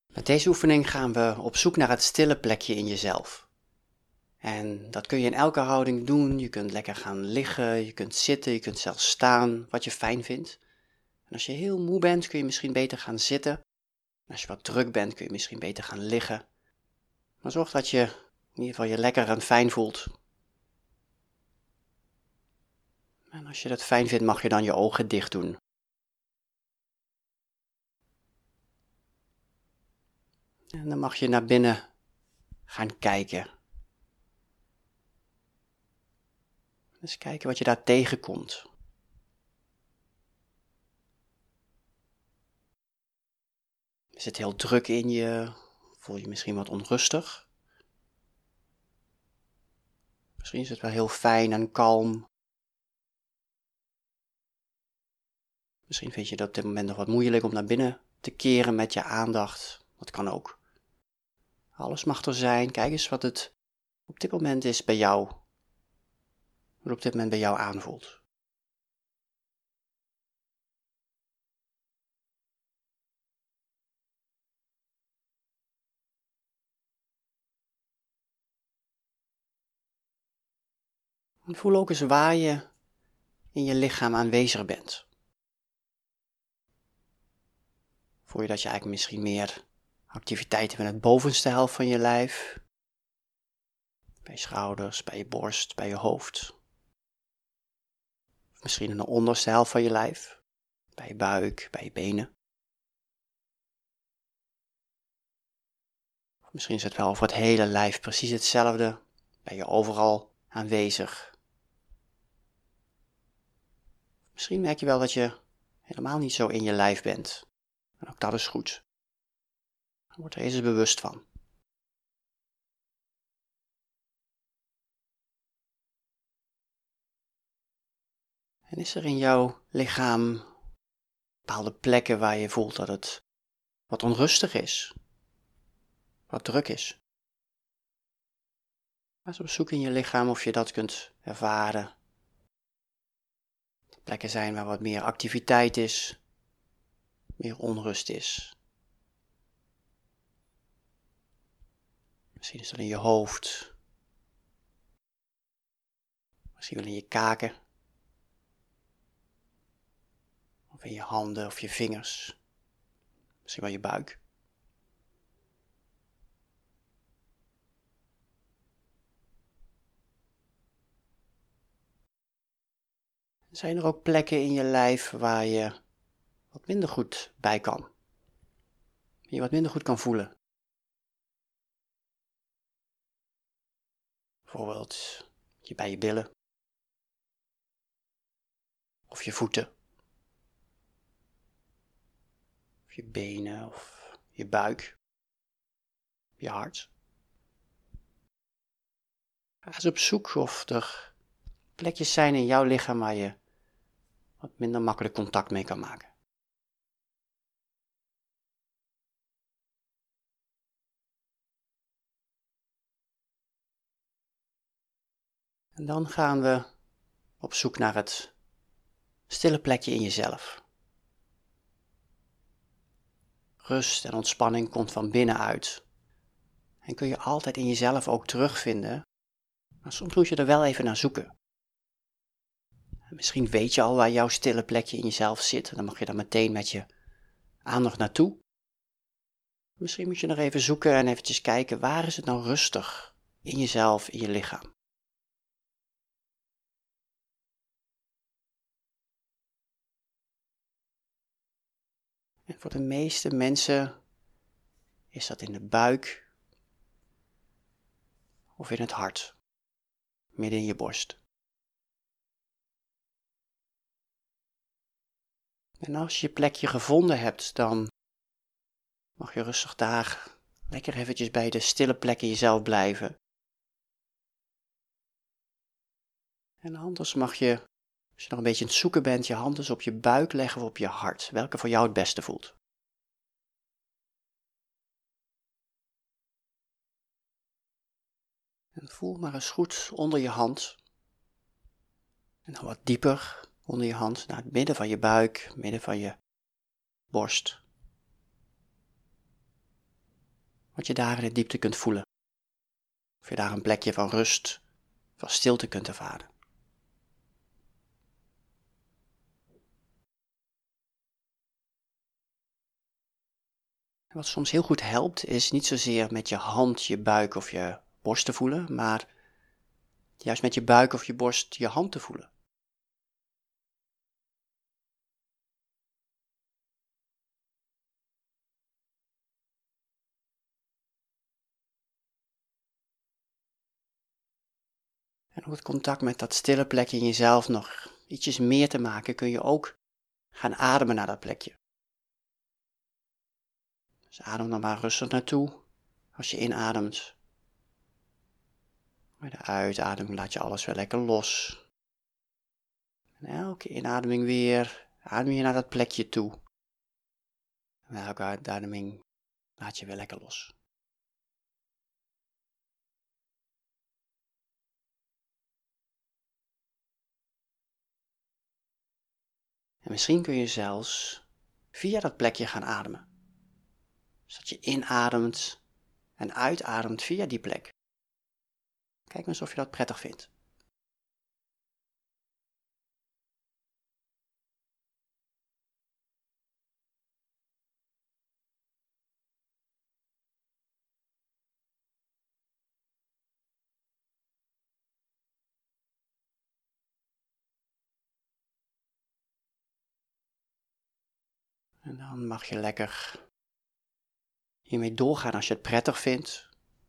Met deze oefening gaan we op zoek naar het stille plekje in jezelf. En dat kun je in elke houding doen. Je kunt lekker gaan liggen, je kunt zitten, je kunt zelfs staan, wat je fijn vindt. En als je heel moe bent, kun je misschien beter gaan zitten. En als je wat druk bent, kun je misschien beter gaan liggen. Maar zorg dat je in ieder geval je lekker en fijn voelt. En als je dat fijn vindt, mag je dan je ogen dicht doen. En dan mag je naar binnen gaan kijken. Dus kijken wat je daar tegenkomt. Is het heel druk in je? Voel je misschien wat onrustig? Misschien is het wel heel fijn en kalm. Misschien vind je dat op dit moment nog wat moeilijk om naar binnen te keren met je aandacht. Dat kan ook. Alles mag er zijn. Kijk eens wat het op dit moment is bij jou. Wat het op dit moment bij jou aanvoelt. En voel ook eens waar je in je lichaam aanwezig bent. Voel je dat je eigenlijk misschien meer activiteit hebt in het bovenste helft van je lijf? Bij je schouders, bij je borst, bij je hoofd. Of misschien in de onderste helft van je lijf. Bij je buik, bij je benen. Of misschien is het wel over het hele lijf precies hetzelfde. Ben je overal aanwezig. Misschien merk je wel dat je helemaal niet zo in je lijf bent. En ook dat is goed. Word er eens bewust van. En is er in jouw lichaam bepaalde plekken waar je voelt dat het wat onrustig is? Wat druk is? Ga eens op zoek in je lichaam of je dat kunt ervaren. Plekken zijn waar wat meer activiteit is, meer onrust is. Misschien is dat in je hoofd. Misschien wel in je kaken. Of in je handen of je vingers. Misschien wel je buik. Zijn er ook plekken in je lijf waar je wat minder goed bij kan? Die je wat minder goed kan voelen? Bijvoorbeeld bij je billen. Of je voeten. Of je benen of je buik. Je hart. Ga eens op zoek of er plekjes zijn in jouw lichaam waar je wat minder makkelijk contact mee kan maken. En dan gaan we op zoek naar het stille plekje in jezelf. Rust en ontspanning komt van binnenuit. En kun je altijd in jezelf ook terugvinden. Maar soms moet je er wel even naar zoeken. En misschien weet je al waar jouw stille plekje in jezelf zit. En dan mag je daar meteen met je aandacht naartoe. Misschien moet je nog even zoeken en eventjes kijken, waar is het nou rustig in jezelf, in je lichaam. En voor de meeste mensen is dat in de buik of in het hart, midden in je borst. En als je je plekje gevonden hebt, dan mag je rustig daar lekker eventjes bij de stille plek in jezelf blijven. En anders mag je, als je nog een beetje aan het zoeken bent, je hand dus op je buik leggen of op je hart, welke voor jou het beste voelt. En voel maar eens goed onder je hand. En dan wat dieper onder je hand, naar het midden van je buik, midden van je borst. wat je daar in de diepte kunt voelen. Of je daar een plekje van rust, van stilte kunt ervaren. En wat soms heel goed helpt, is niet zozeer met je hand je buik of je borst te voelen, maar juist met je buik of je borst je hand te voelen. En om het contact met dat stille plekje in jezelf nog ietsjes meer te maken, kun je ook gaan ademen naar dat plekje. Dus adem dan maar rustig naartoe als je inademt. Bij de uitademing laat je alles weer lekker los. En elke inademing weer adem je naar dat plekje toe. En bij elke uitademing laat je weer lekker los. En misschien kun je zelfs via dat plekje gaan ademen. Dus dat je inademt en uitademt via die plek. Kijk maar eens of je dat prettig vindt. En dan mag je lekker hiermee doorgaan als je het prettig vindt.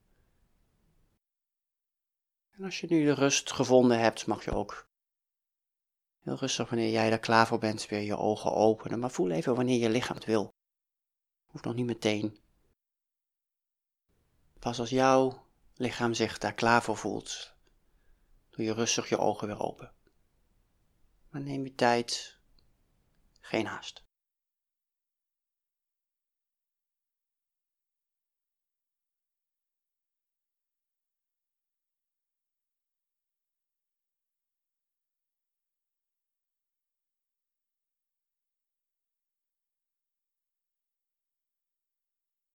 En als je nu de rust gevonden hebt, mag je ook heel rustig, wanneer jij er klaar voor bent, weer je ogen openen. Maar voel even wanneer je lichaam het wil. Hoeft nog niet meteen. Pas als jouw lichaam zich daar klaar voor voelt, doe je rustig je ogen weer open. Maar neem je tijd, geen haast.